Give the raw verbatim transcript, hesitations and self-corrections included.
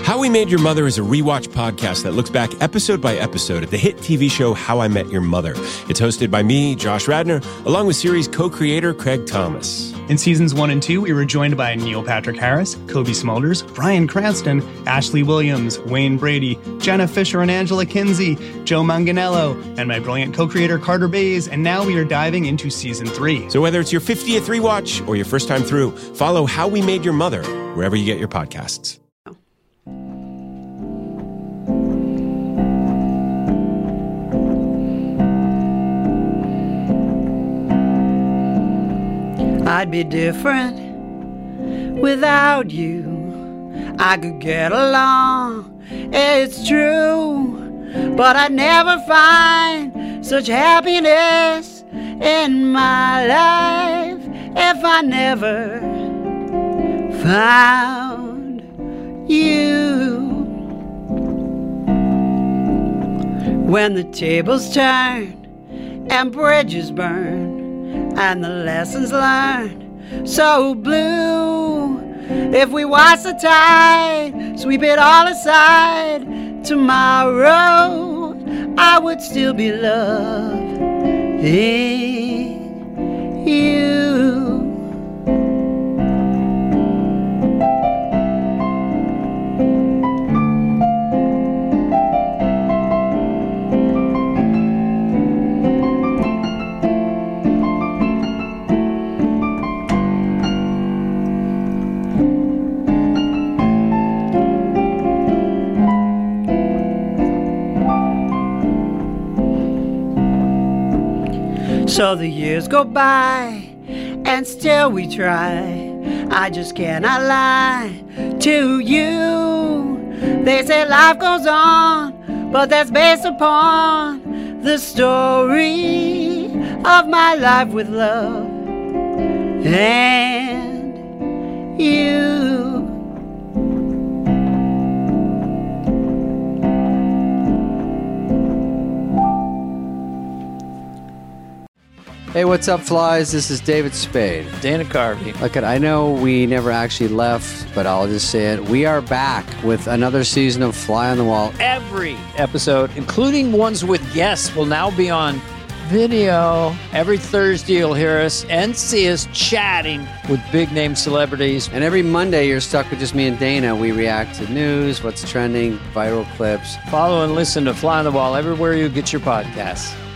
How We Made Your Mother is a rewatch podcast that looks back episode by episode at the hit T V show How I Met Your Mother. It's hosted by me, Josh Radnor, along with series co-creator Craig Thomas. In seasons one and two, we were joined by Neil Patrick Harris, Kobe Smulders, Bryan Cranston, Ashley Williams, Wayne Brady, Jenna Fisher and Angela Kinsey, Joe Manganiello, and my brilliant co-creator Carter Bays, and now we are diving into season three. So whether it's your fiftieth rewatch or your first time through, follow How We Made Your Mother wherever you get your podcasts. I'd be different without you. I could get along, it's true, but I'd never find such happiness in my life if I never found you. When the tables turn and bridges burn and the lessons learned so blue, if we watch the tide sweep it all aside, tomorrow I would still be loving you. So the years go by, and still we try. I just cannot lie to you. They say life goes on, but that's based upon the story of my life with love and you. Hey, what's up, flies? This is David Spade. Dana Carvey. Look, I know we never actually left, but I'll just say it. We are back with another season of Fly on the Wall. Every episode, including ones with guests, will now be on video. Every Thursday, you'll hear us and see us chatting with big-name celebrities. And every Monday, you're stuck with just me and Dana. We react to news, what's trending, viral clips. Follow and listen to Fly on the Wall everywhere you get your podcasts.